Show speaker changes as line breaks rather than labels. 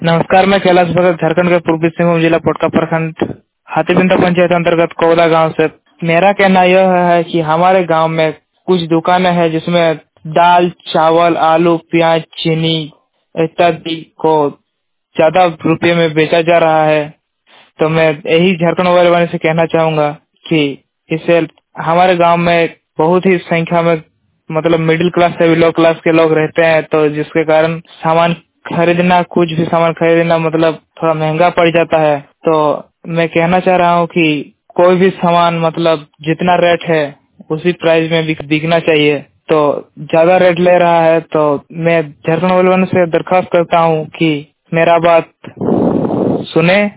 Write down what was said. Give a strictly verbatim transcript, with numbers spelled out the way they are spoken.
नमस्कार, मैं कैलाश भगत झारखंड के पूर्वी सिंहभूम जिला पोटका प्रखंड हाथीबिंदा पंचायत अंतर्गत कौदा गांव से। मेरा कहना यह है कि हमारे गांव में कुछ दुकानें हैं जिसमें दाल, चावल, आलू, प्याज, चीनी इत्यादि को ज्यादा रुपये में बेचा जा रहा है। तो मैं यही झारखंड मोबाइल वाले से कहना चाहूंगा कि इससे हमारे गांव में बहुत ही संख्या में मतलब मिडिल क्लास से भी लो क्लास के लोग रहते हैं, तो जिसके कारण सामान खरीदना कुछ भी सामान खरीदना मतलब थोड़ा महंगा पड़ जाता है। तो मैं कहना चाह रहा हूँ कि कोई भी सामान मतलब जितना रेट है उसी प्राइस में बिक, बिकना चाहिए। तो ज्यादा रेट ले रहा है तो मैं झारखंड मोबाइल वाले से दरखास्त करता हूँ कि मेरा बात सुने